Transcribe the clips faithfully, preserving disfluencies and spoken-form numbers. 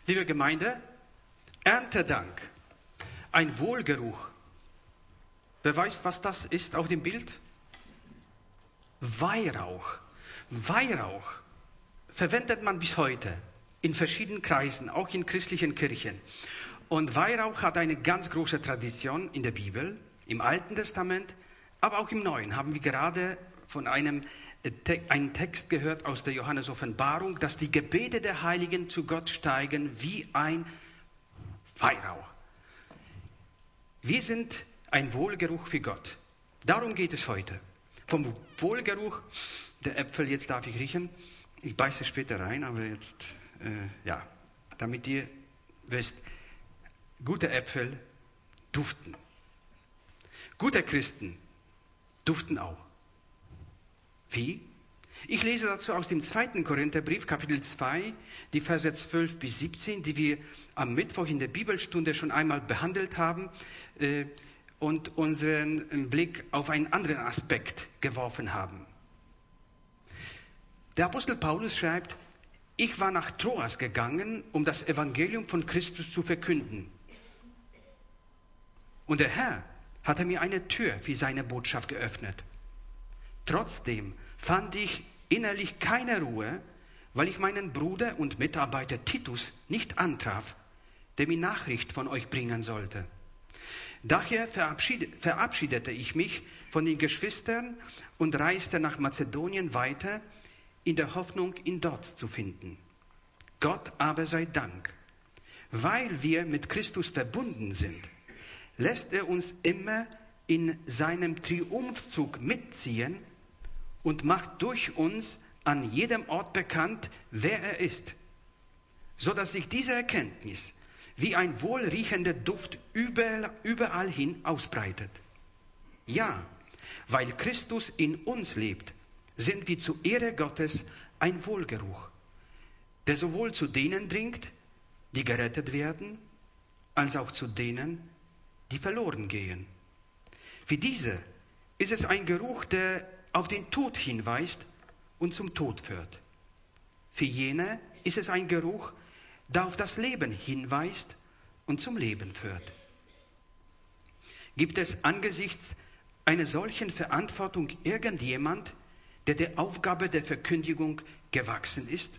Liebe Gemeinde, Erntedank, ein Wohlgeruch. Wer weiß, was das ist auf dem Bild? Weihrauch. Weihrauch verwendet man bis heute in verschiedenen Kreisen, auch in christlichen Kirchen. Und Weihrauch hat eine ganz große Tradition in der Bibel, im Alten Testament, aber auch im Neuen. Haben wir gerade von einem einen Text gehört aus der Johannes-Offenbarung, dass die Gebete der Heiligen zu Gott steigen wie ein Weihrauch. Wir sind ein Wohlgeruch für Gott. Darum geht es heute. Vom Wohlgeruch der Äpfel, jetzt darf ich riechen. Ich beiße später rein, aber jetzt, äh, ja, damit ihr wisst, gute Äpfel duften. Gute Christen duften auch. Wie? Ich lese dazu aus dem zweiten Korintherbrief, Kapitel zwei, die Verse zwölf bis siebzehn, die wir am Mittwoch in der Bibelstunde schon einmal behandelt haben äh, und unseren Blick auf einen anderen Aspekt geworfen haben. Der Apostel Paulus schreibt, ich war nach Troas gegangen, um das Evangelium von Christus zu verkünden. Und der Herr hatte mir eine Tür für seine Botschaft geöffnet. Trotzdem fand ich innerlich keine Ruhe, weil ich meinen Bruder und Mitarbeiter Titus nicht antraf, der mir Nachricht von euch bringen sollte. Daher verabschiedete ich mich von den Geschwistern und reiste nach Mazedonien weiter, in der Hoffnung, ihn dort zu finden. Gott aber sei Dank, weil wir mit Christus verbunden sind, lässt er uns immer in seinem Triumphzug mitziehen und macht durch uns an jedem Ort bekannt, wer er ist, so dass sich diese Erkenntnis wie ein wohlriechender Duft überall, überall hin ausbreitet. Ja, weil Christus in uns lebt, sind wir zur Ehre Gottes ein Wohlgeruch, der sowohl zu denen dringt, die gerettet werden, als auch zu denen, die verloren gehen. Für diese ist es ein Geruch, der auf den Tod hinweist und zum Tod führt. Für jene ist es ein Geruch, der auf das Leben hinweist und zum Leben führt. Gibt es angesichts einer solchen Verantwortung irgendjemand, der der Aufgabe der Verkündigung gewachsen ist?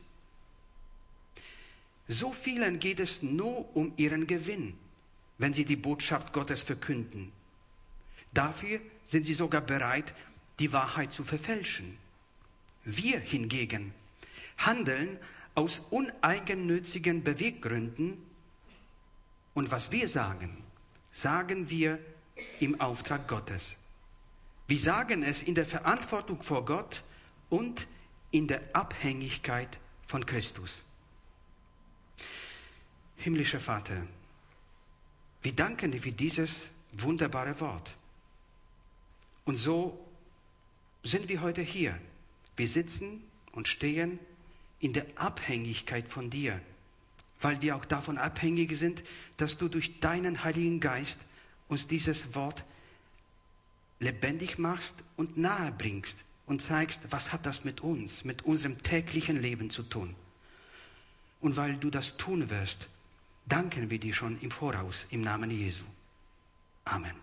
So vielen geht es nur um ihren Gewinn, wenn sie die Botschaft Gottes verkünden. Dafür sind sie sogar bereit, die Wahrheit zu verfälschen. Wir hingegen handeln aus uneigennützigen Beweggründen und was wir sagen, sagen wir im Auftrag Gottes. Wir sagen es in der Verantwortung vor Gott und in der Abhängigkeit von Christus. Himmlischer Vater, wir danken dir für dieses wunderbare Wort. Und so sind wir heute hier. Wir sitzen und stehen in der Abhängigkeit von dir, weil wir auch davon abhängig sind, dass du durch deinen Heiligen Geist uns dieses Wort lebendig machst und nahe bringst und zeigst, was hat das mit uns, mit unserem täglichen Leben zu tun. Und weil du das tun wirst, danken wir dir schon im Voraus, im Namen Jesu. Amen.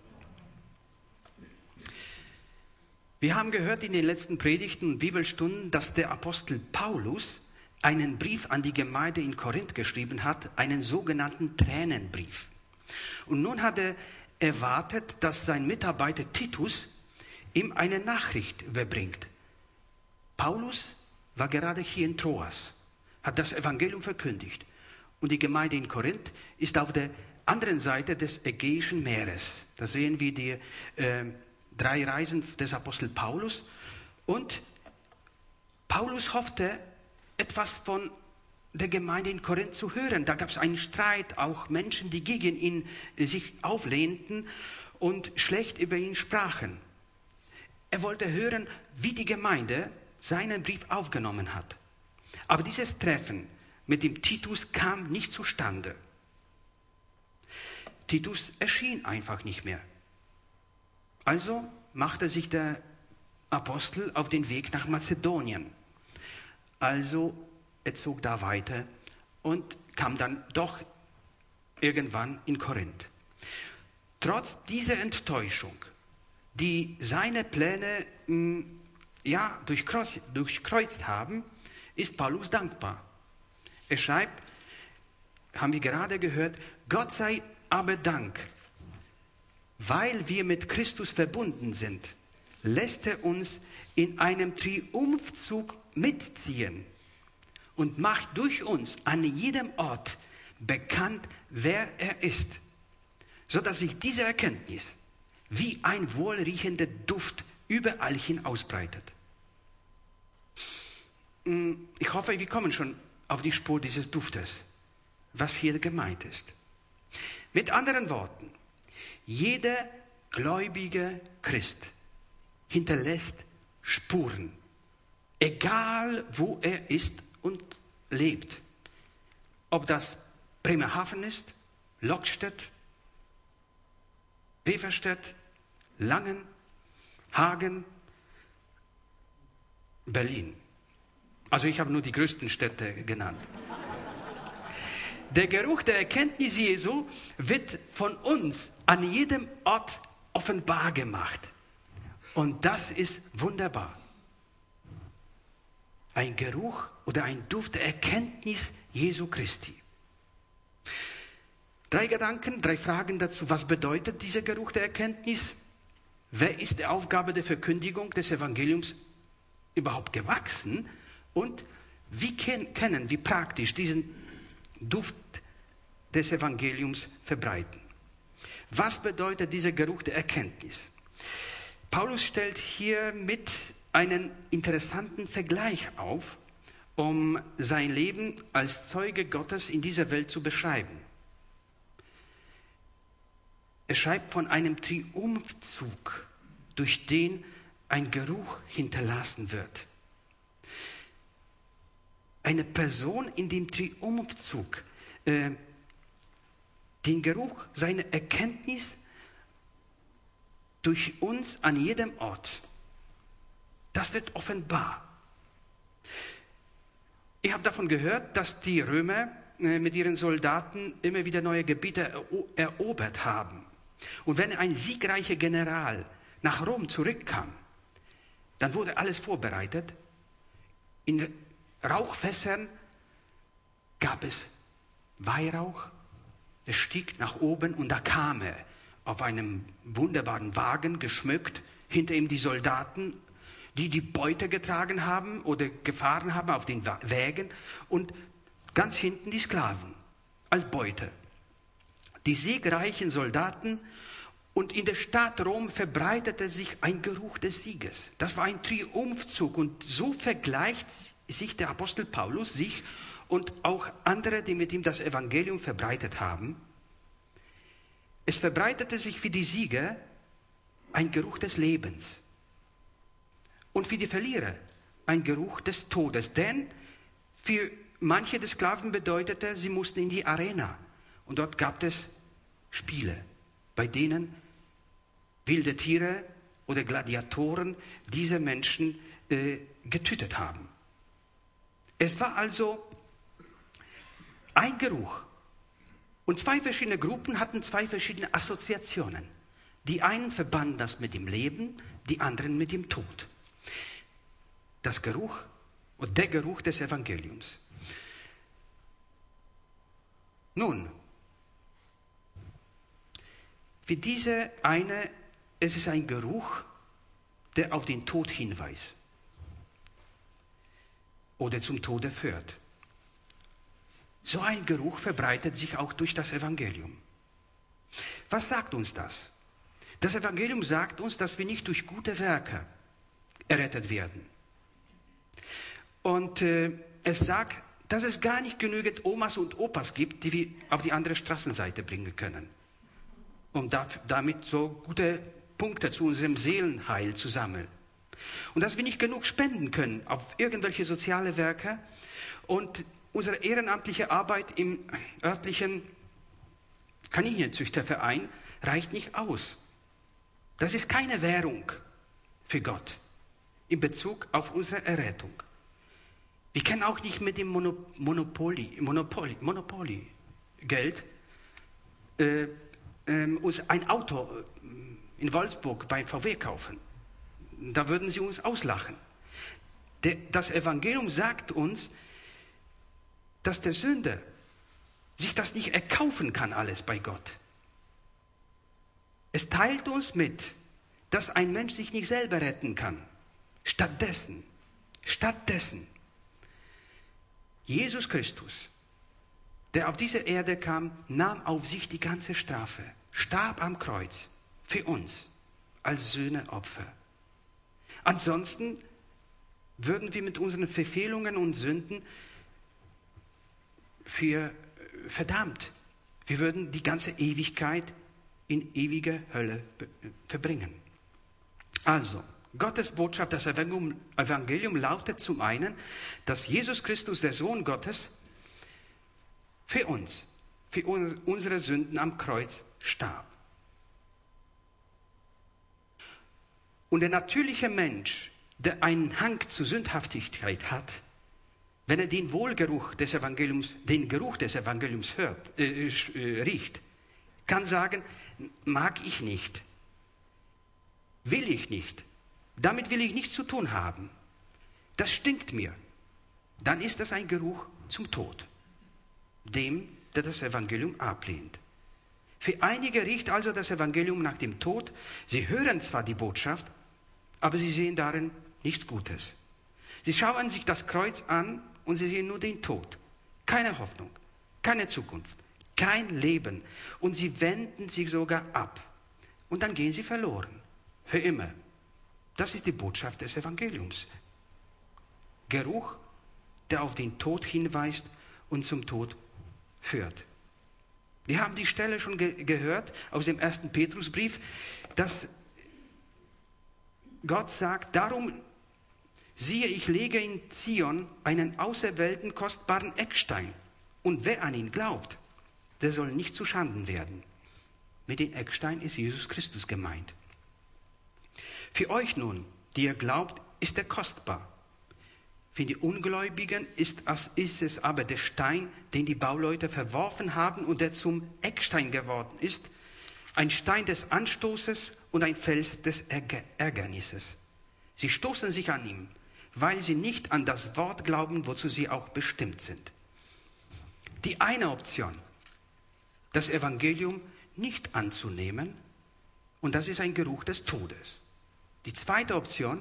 Wir haben gehört in den letzten Predigten und Bibelstunden, dass der Apostel Paulus einen Brief an die Gemeinde in Korinth geschrieben hat, einen sogenannten Tränenbrief. Und nun hat er erwartet, dass sein Mitarbeiter Titus ihm eine Nachricht überbringt. Paulus war gerade hier in Troas, hat das Evangelium verkündigt. Und die Gemeinde in Korinth ist auf der anderen Seite des Ägäischen Meeres. Da sehen wir die äh, drei Reisen des Apostel Paulus. Und Paulus hoffte, etwas von der Gemeinde in Korinth zu hören. Da gab es einen Streit, auch Menschen, die gegen ihn äh, sich auflehnten und schlecht über ihn sprachen. Er wollte hören, wie die Gemeinde seinen Brief aufgenommen hat. Aber dieses Treffen mit dem Titus kam nicht zustande. Titus erschien einfach nicht mehr. Also machte sich der Apostel auf den Weg nach Mazedonien. Also er zog da weiter und kam dann doch irgendwann in Korinth. Trotz dieser Enttäuschung, die seine Pläne mh, ja, durchkreuzt, durchkreuzt haben, ist Paulus dankbar. Er schreibt, haben wir gerade gehört, Gott sei aber Dank, weil wir mit Christus verbunden sind, lässt er uns in einem Triumphzug mitziehen und macht durch uns an jedem Ort bekannt, wer er ist, sodass sich diese Erkenntnis wie ein wohlriechender Duft überall hin ausbreitet. Ich hoffe, wir kommen schon auf die Spur dieses Duftes, was hier gemeint ist. Mit anderen Worten, jeder gläubige Christ hinterlässt Spuren, egal wo er ist und lebt. Ob das Bremerhaven ist, Lokstedt, Beverstedt, Langen, Hagen, Berlin. Also ich habe nur die größten Städte genannt. Der Geruch der Erkenntnis Jesu wird von uns an jedem Ort offenbar gemacht. Und das ist wunderbar. Ein Geruch oder ein Duft der Erkenntnis Jesu Christi. Drei Gedanken, drei Fragen dazu. Was bedeutet dieser Geruch der Erkenntnis? Wer ist der Aufgabe der Verkündigung des Evangeliums überhaupt gewachsen? Und wie können wir praktisch diesen Duft des Evangeliums verbreiten? Was bedeutet dieser Geruch der Erkenntnis? Paulus stellt hier mit einen interessanten Vergleich auf, um sein Leben als Zeuge Gottes in dieser Welt zu beschreiben. Er schreibt von einem Triumphzug, durch den ein Geruch hinterlassen wird. Eine Person in dem Triumphzug, äh, den Geruch, seine Erkenntnis durch uns an jedem Ort, das wird offenbar. Ich habe davon gehört, dass die Römer äh, mit ihren Soldaten immer wieder neue Gebiete ero- erobert haben. Und wenn ein siegreicher General nach Rom zurückkam, dann wurde alles vorbereitet. In Rauchfässern gab es Weihrauch, es stieg nach oben und da kam er auf einem wunderbaren Wagen geschmückt, hinter ihm die Soldaten, die die Beute getragen haben oder gefahren haben auf den Wägen und ganz hinten die Sklaven als Beute. Die siegreichen Soldaten und in der Stadt Rom verbreitete sich ein Geruch des Sieges. Das war ein Triumphzug und so vergleicht sich der Apostel Paulus sich und auch andere, die mit ihm das Evangelium verbreitet haben. Es verbreitete sich für die Sieger ein Geruch des Lebens und für die Verlierer ein Geruch des Todes. Denn für manche der Sklaven bedeutete, sie mussten in die Arena und dort gab es Spiele, bei denen wilde Tiere oder Gladiatoren diese Menschen äh, getötet haben. Es war also ein Geruch. Und zwei verschiedene Gruppen hatten zwei verschiedene Assoziationen. Die einen verbanden das mit dem Leben, die anderen mit dem Tod. Das Geruch oder der Geruch des Evangeliums. Nun, für diese eine, es ist ein Geruch, der auf den Tod hinweist oder zum Tode führt. So ein Geruch verbreitet sich auch durch das Evangelium. Was sagt uns das? Das Evangelium sagt uns, dass wir nicht durch gute Werke errettet werden. Und äh, es sagt, dass es gar nicht genügend Omas und Opas gibt, die wir auf die andere Straßenseite bringen können, um da, damit so gute Punkte zu unserem Seelenheil zu sammeln. Und dass wir nicht genug spenden können auf irgendwelche soziale Werke und unsere ehrenamtliche Arbeit im örtlichen Kaninchenzüchterverein reicht nicht aus. Das ist keine Währung für Gott in Bezug auf unsere Errettung. Wir können auch nicht mit dem Mono, Monopoly, Monopoly, Monopoly Geld äh, äh, uns ein Auto in Wolfsburg beim V W kaufen. Da würden sie uns auslachen. Der, das Evangelium sagt uns, dass der Sünder sich das nicht erkaufen kann, alles bei Gott. Es teilt uns mit, dass ein Mensch sich nicht selber retten kann. Stattdessen, stattdessen, Jesus Christus, der auf diese Erde kam, nahm auf sich die ganze Strafe, starb am Kreuz für uns als Sühneopfer. Ansonsten würden wir mit unseren Verfehlungen und Sünden für verdammt. Wir würden die ganze Ewigkeit in ewiger Hölle verbringen. Also, Gottes Botschaft, das Evangelium, Evangelium lautet zum einen, dass Jesus Christus, der Sohn Gottes, für uns, für unsere Sünden am Kreuz starb. Und der natürliche Mensch, der einen Hang zur Sündhaftigkeit hat, wenn er den Wohlgeruch des Evangeliums, den Geruch des Evangeliums hört, äh, äh, riecht, kann sagen, mag ich nicht, will ich nicht, damit will ich nichts zu tun haben. Das stinkt mir. Dann ist das ein Geruch zum Tod, dem, der das Evangelium ablehnt. Für einige riecht also das Evangelium nach dem Tod. Sie hören zwar die Botschaft, aber sie sehen darin nichts Gutes. Sie schauen sich das Kreuz an und sie sehen nur den Tod. Keine Hoffnung, keine Zukunft, kein Leben. Und sie wenden sich sogar ab. Und dann gehen sie verloren. Für immer. Das ist die Botschaft des Evangeliums. Geruch, der auf den Tod hinweist und zum Tod führt. Wir haben die Stelle schon ge- gehört aus dem ersten Petrusbrief, dass Gott sagt, darum siehe, ich lege in Zion einen auserwählten, kostbaren Eckstein. Und wer an ihn glaubt, der soll nicht zu Schanden werden. Mit dem Eckstein ist Jesus Christus gemeint. Für euch nun, die ihr glaubt, ist er kostbar. Für die Ungläubigen ist, ist es aber der Stein, den die Bauleute verworfen haben und der zum Eckstein geworden ist, ein Stein des Anstoßes und ein Fels des Ärgernisses. Sie stoßen sich an ihm, weil sie nicht an das Wort glauben, wozu sie auch bestimmt sind. Die eine Option, das Evangelium nicht anzunehmen, und das ist ein Geruch des Todes. Die zweite Option,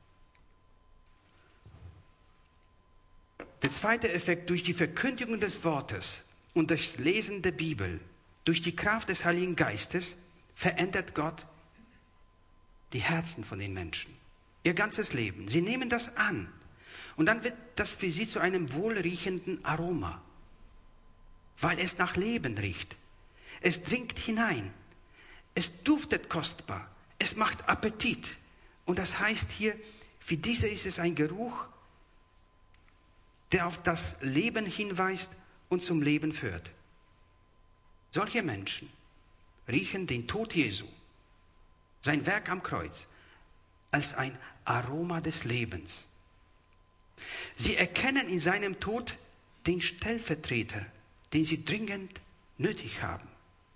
der zweite Effekt, durch die Verkündigung des Wortes und das Lesen der Bibel, durch die Kraft des Heiligen Geistes, verändert Gott die Herzen von den Menschen, ihr ganzes Leben. Sie nehmen das an und dann wird das für sie zu einem wohlriechenden Aroma, weil es nach Leben riecht. Es dringt hinein, es duftet kostbar, es macht Appetit. Und das heißt hier, für diese ist es ein Geruch, der auf das Leben hinweist und zum Leben führt. Solche Menschen riechen den Tod Jesu, sein Werk am Kreuz, als ein Aroma des Lebens. Sie erkennen in seinem Tod den Stellvertreter, den sie dringend nötig haben,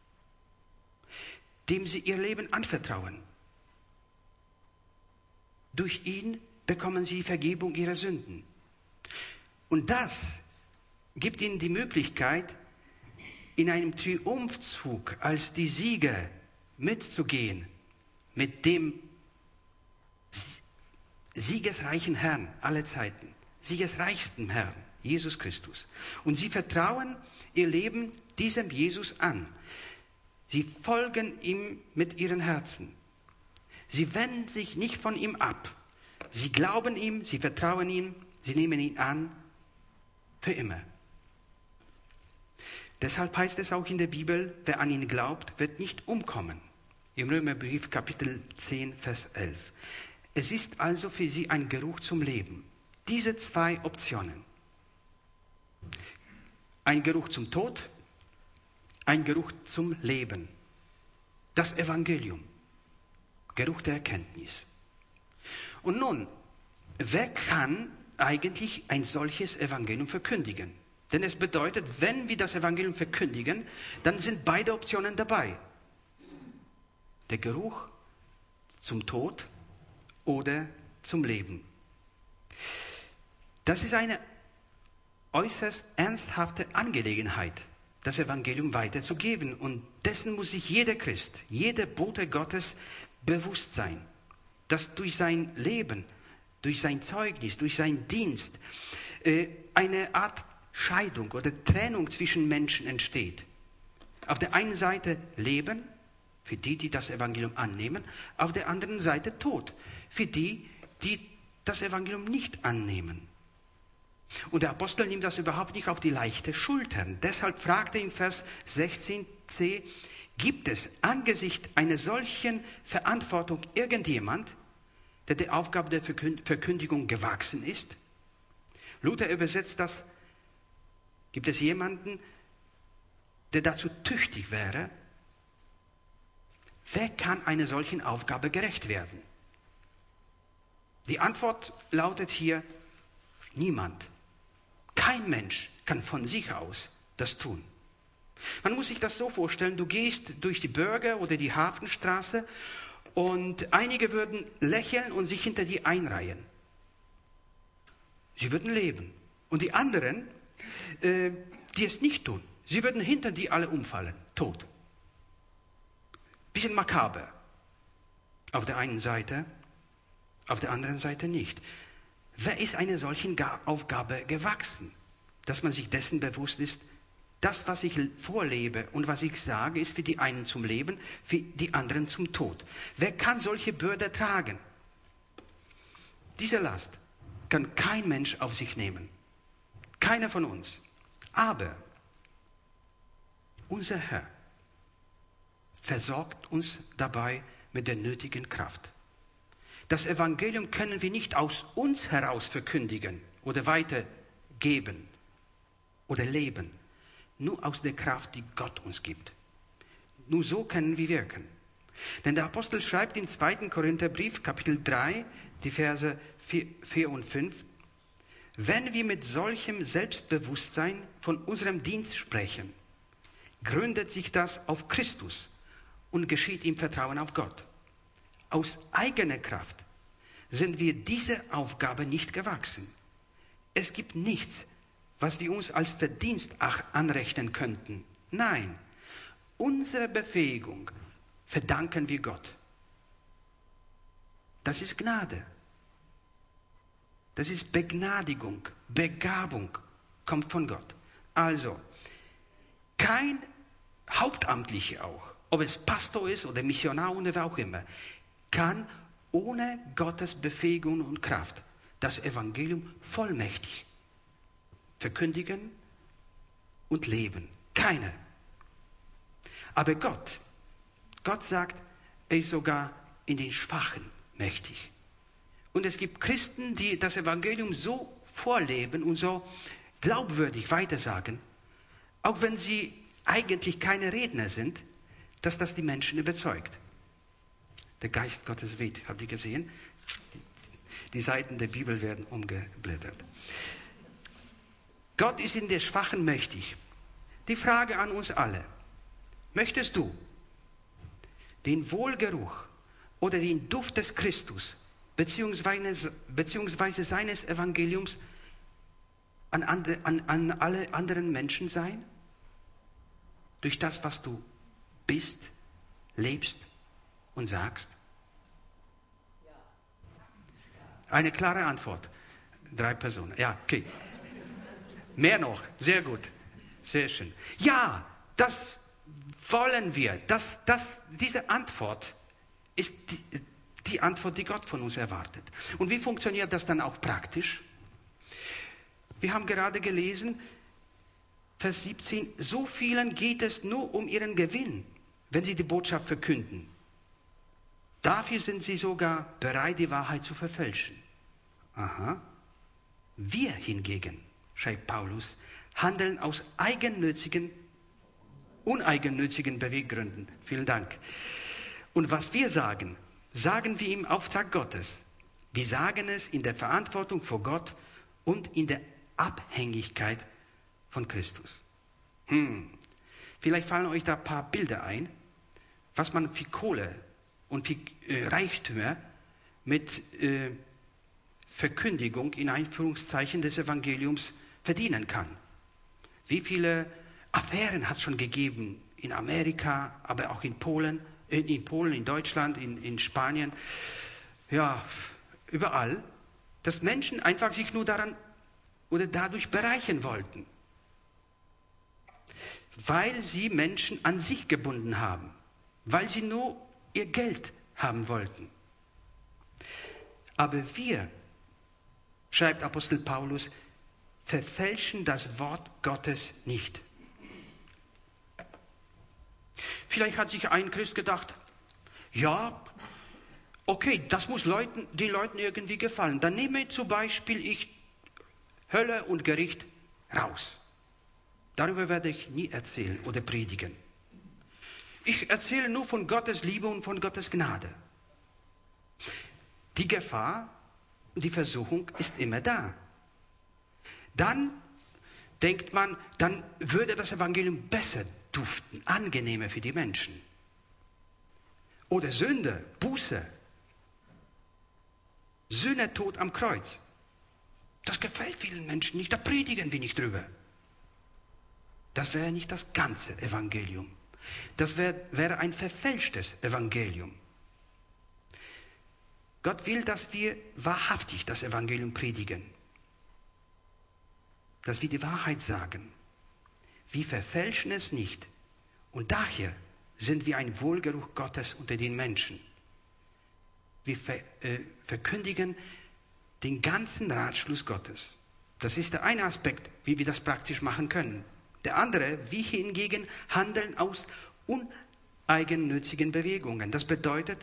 dem sie ihr Leben anvertrauen. Durch ihn bekommen sie Vergebung ihrer Sünden. Und das gibt ihnen die Möglichkeit, in einem Triumphzug als die Sieger mitzugehen mit dem siegesreichen Herrn aller Zeiten, siegesreichsten Herrn, Jesus Christus. Und sie vertrauen ihr Leben diesem Jesus an. Sie folgen ihm mit ihren Herzen. Sie wenden sich nicht von ihm ab. Sie glauben ihm, sie vertrauen ihm, sie nehmen ihn an für immer. Deshalb heißt es auch in der Bibel, wer an ihn glaubt, wird nicht umkommen. Im Römerbrief Kapitel zehn, Vers elf. Es ist also für sie ein Geruch zum Leben. Diese zwei Optionen. Ein Geruch zum Tod, ein Geruch zum Leben. Das Evangelium. Geruch der Erkenntnis. Und nun, wer kann eigentlich ein solches Evangelium verkündigen? Denn es bedeutet, wenn wir das Evangelium verkündigen, dann sind beide Optionen dabei. Der Geruch zum Tod oder zum Leben. Das ist eine äußerst ernsthafte Angelegenheit, das Evangelium weiterzugeben. Und dessen muss sich jeder Christ, jeder Bote Gottes bewusst sein, dass durch sein Leben, durch sein Zeugnis, durch seinen Dienst äh, eine Art Scheidung oder Trennung zwischen Menschen entsteht. Auf der einen Seite Leben, für die, die das Evangelium annehmen, auf der anderen Seite Tod, für die, die das Evangelium nicht annehmen. Und der Apostel nimmt das überhaupt nicht auf die leichte Schultern. Deshalb fragt er im Vers sechzehn c, gibt es angesichts einer solchen Verantwortung irgendjemand, der der Aufgabe der Verkündigung gewachsen ist? Luther übersetzt das, gibt es jemanden, der dazu tüchtig wäre? Wer kann einer solchen Aufgabe gerecht werden? Die Antwort lautet hier, niemand. Kein Mensch kann von sich aus das tun. Man muss sich das so vorstellen, du gehst durch die Bürger- oder die Hafenstraße und einige würden lächeln und sich hinter dir einreihen. Sie würden leben. Und die anderen, äh, die es nicht tun, sie würden hinter dir alle umfallen, tot. Bisschen makaber. Auf der einen Seite, auf der anderen Seite nicht. Wer ist einer solchen Aufgabe gewachsen, dass man sich dessen bewusst ist, das, was ich vorlebe und was ich sage, ist für die einen zum Leben, für die anderen zum Tod. Wer kann solche Bürde tragen? Diese Last kann kein Mensch auf sich nehmen. Keiner von uns. Aber unser Herr versorgt uns dabei mit der nötigen Kraft. Das Evangelium können wir nicht aus uns heraus verkündigen oder weitergeben oder leben. Nur aus der Kraft, die Gott uns gibt. Nur so können wir wirken. Denn der Apostel schreibt im zweiten Korintherbrief, Kapitel drei, die Verse vier und fünf, wenn wir mit solchem Selbstbewusstsein von unserem Dienst sprechen, gründet sich das auf Christus und geschieht im Vertrauen auf Gott. Aus eigener Kraft sind wir dieser Aufgabe nicht gewachsen. Es gibt nichts, was wir uns als Verdienst anrechnen könnten. Nein, unsere Befähigung verdanken wir Gott. Das ist Gnade. Das ist Begnadigung, Begabung, kommt von Gott. Also, kein Hauptamtlicher auch, ob es Pastor ist oder Missionar oder wer auch immer, kann ohne Gottes Befähigung und Kraft das Evangelium vollmächtig verkündigen und leben. Keiner. Aber Gott, Gott sagt, er ist sogar in den Schwachen mächtig. Und es gibt Christen, die das Evangelium so vorleben und so glaubwürdig weitersagen, auch wenn sie eigentlich keine Redner sind, dass das die Menschen überzeugt. Der Geist Gottes weht, habt ihr gesehen? Die, die Seiten der Bibel werden umgeblättert. Gott ist in der Schwachen mächtig. Die Frage an uns alle, möchtest du den Wohlgeruch oder den Duft des Christus beziehungsweise, beziehungsweise seines Evangeliums an, andre, an, an alle anderen Menschen sein? Durch das, was du bist, lebst und sagst? Eine klare Antwort. Drei Personen. Ja, okay. Mehr noch. Sehr gut. Sehr schön. Ja, das wollen wir. Das, das, diese Antwort ist die, die Antwort, die Gott von uns erwartet. Und wie funktioniert das dann auch praktisch? Wir haben gerade gelesen, Vers siebzehn, so vielen geht es nur um ihren Gewinn, wenn sie die Botschaft verkünden. Dafür sind sie sogar bereit, die Wahrheit zu verfälschen. Aha. Wir hingegen, schreibt Paulus, handeln aus eigennützigen, uneigennützigen Beweggründen. Vielen Dank. Und was wir sagen, sagen wir im Auftrag Gottes. Wir sagen es in der Verantwortung vor Gott und in der Abhängigkeit von Christus. Hm. Vielleicht fallen euch da ein paar Bilder ein, was man für Kohle und für äh, Reichtümer mit äh, Verkündigung in Einführungszeichen des Evangeliums verdienen kann. Wie viele Affären hat es schon gegeben in Amerika, aber auch in Polen, in, in Polen, in Deutschland, in, in Spanien, ja, überall, dass Menschen einfach sich nur daran oder dadurch bereichern wollten, weil sie Menschen an sich gebunden haben, weil sie nur ihr Geld haben wollten. Aber wir, schreibt Apostel Paulus, verfälschen das Wort Gottes nicht. Vielleicht hat sich ein Christ gedacht, ja, okay, das muss Leuten, den Leuten irgendwie gefallen. Dann nehme zum Beispiel ich Hölle und Gericht raus. Darüber werde ich nie erzählen oder predigen. Ich erzähle nur von Gottes Liebe und von Gottes Gnade. Die Gefahr, die Versuchung ist immer da. Dann denkt man, dann würde das Evangelium besser duften, angenehmer für die Menschen. Oder Sünde, Buße, Sühnetod am Kreuz. Das gefällt vielen Menschen nicht, da predigen wir nicht drüber. Das wäre nicht das ganze Evangelium. Das wäre, wäre ein verfälschtes Evangelium. Gott will, dass wir wahrhaftig das Evangelium predigen. Dass wir die Wahrheit sagen. Wir verfälschen es nicht. Und daher sind wir ein Wohlgeruch Gottes unter den Menschen. Wir ver, äh, verkündigen den ganzen Ratschluss Gottes. Das ist der eine Aspekt, wie wir das praktisch machen können. Der andere, wir hingegen handeln aus uneigennützigen Bewegungen. Das bedeutet,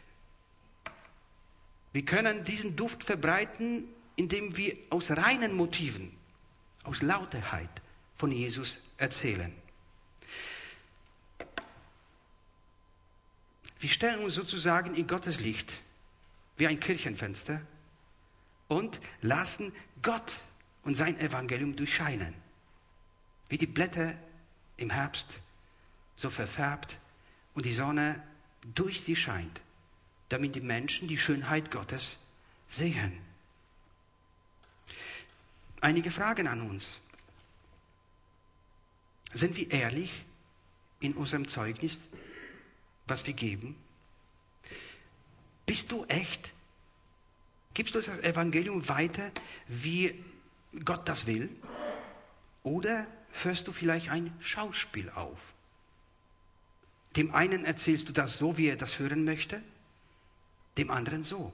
wir können diesen Duft verbreiten, indem wir aus reinen Motiven, aus Lauterheit von Jesus erzählen. Wir stellen uns sozusagen in Gottes Licht wie ein Kirchenfenster und lassen Gott und sein Evangelium durchscheinen. Wie die Blätter im Herbst so verfärbt und die Sonne durch sie scheint, damit die Menschen die Schönheit Gottes sehen. Einige Fragen an uns. Sind wir ehrlich in unserem Zeugnis, was wir geben? Bist du echt? Gibst du das Evangelium weiter, wie Gott das will? Oder führst du vielleicht ein Schauspiel auf? Dem einen erzählst du das so, wie er das hören möchte, dem anderen so.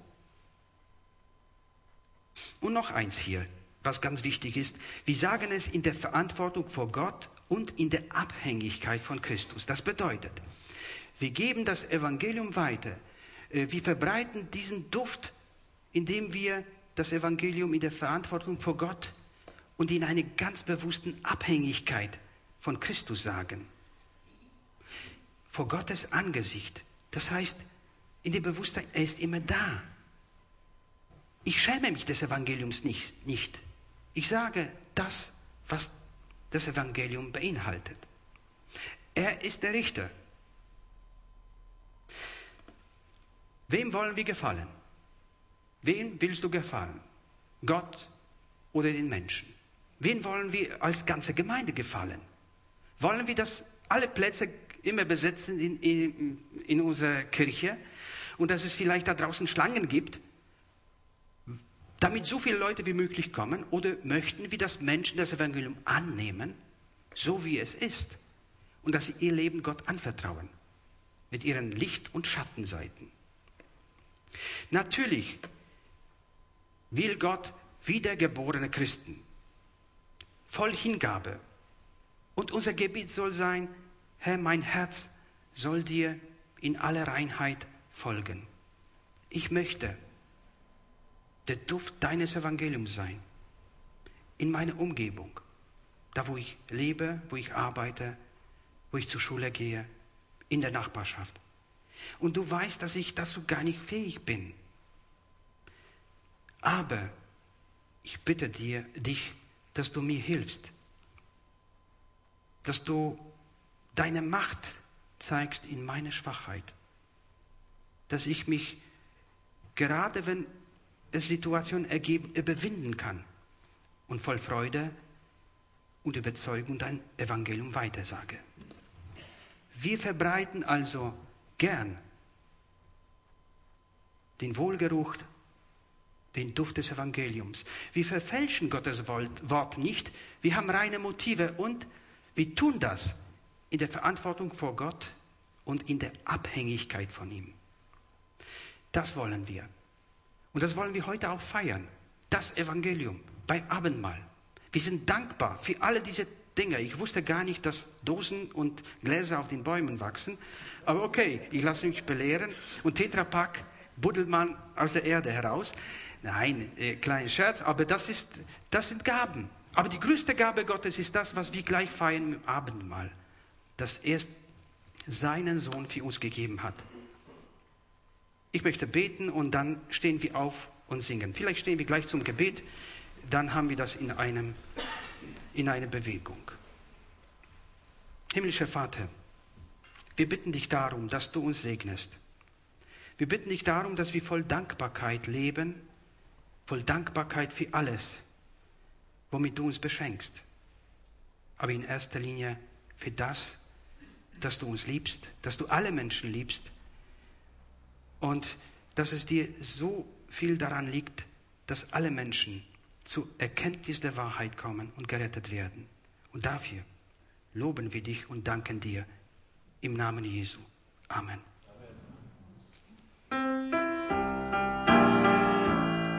Und noch eins hier, was ganz wichtig ist. Wir sagen es in der Verantwortung vor Gott und in der Abhängigkeit von Christus. Das bedeutet, wir geben das Evangelium weiter. Wir verbreiten diesen Duft, indem wir das Evangelium in der Verantwortung vor Gott und in einer ganz bewussten Abhängigkeit von Christus sagen. Vor Gottes Angesicht. Das heißt, in dem Bewusstsein, er ist immer da. Ich schäme mich des Evangeliums nicht. nicht. Ich sage das, was das Evangelium beinhaltet. Er ist der Richter. Wem wollen wir gefallen? Wem willst du gefallen? Gott oder den Menschen? Wen wollen wir als ganze Gemeinde gefallen? Wollen wir, dass alle Plätze immer besetzen in, in, in unserer Kirche und dass es vielleicht da draußen Schlangen gibt, damit so viele Leute wie möglich kommen? Oder möchten wir, dass Menschen das Evangelium annehmen, so wie es ist, und dass sie ihr Leben Gott anvertrauen, mit ihren Licht- und Schattenseiten? Natürlich will Gott wiedergeborene Christen, voll Hingabe. Und unser Gebet soll sein, Herr, mein Herz soll dir in aller Reinheit folgen. Ich möchte der Duft deines Evangeliums sein, in meiner Umgebung, da wo ich lebe, wo ich arbeite, wo ich zur Schule gehe, in der Nachbarschaft. Und du weißt, dass ich dazu gar nicht fähig bin. Aber ich bitte dir, dich, dass du mir hilfst, dass du deine Macht zeigst in meiner Schwachheit, dass ich mich, gerade wenn es Situationen ergeben, überwinden kann und voll Freude und Überzeugung dein Evangelium weitersage. Wir verbreiten also gern den Wohlgeruch, den Duft des Evangeliums. Wir verfälschen Gottes Wort nicht, wir haben reine Motive und wir tun das in der Verantwortung vor Gott und in der Abhängigkeit von ihm. Das wollen wir. Und das wollen wir heute auch feiern. Das Evangelium beim Abendmahl. Wir sind dankbar für alle diese Dinge. Ich wusste gar nicht, dass Dosen und Gläser auf den Bäumen wachsen. Aber okay, ich lasse mich belehren. Und Tetra Pak buddelt man aus der Erde heraus. Nein, äh, kleiner Scherz, aber das, ist, das sind Gaben. Aber die größte Gabe Gottes ist das, was wir gleich feiern im Abendmahl. Dass er seinen Sohn für uns gegeben hat. Ich möchte beten und dann stehen wir auf und singen. Vielleicht stehen wir gleich zum Gebet, dann haben wir das in, einem, in einer Bewegung. Himmlischer Vater, wir bitten dich darum, dass du uns segnest. Wir bitten dich darum, dass wir voll Dankbarkeit leben, voll Dankbarkeit für alles, womit du uns beschenkst. Aber in erster Linie für das, dass du uns liebst, dass du alle Menschen liebst und dass es dir so viel daran liegt, dass alle Menschen zur Erkenntnis der Wahrheit kommen und gerettet werden. Und dafür loben wir dich und danken dir im Namen Jesu. Amen.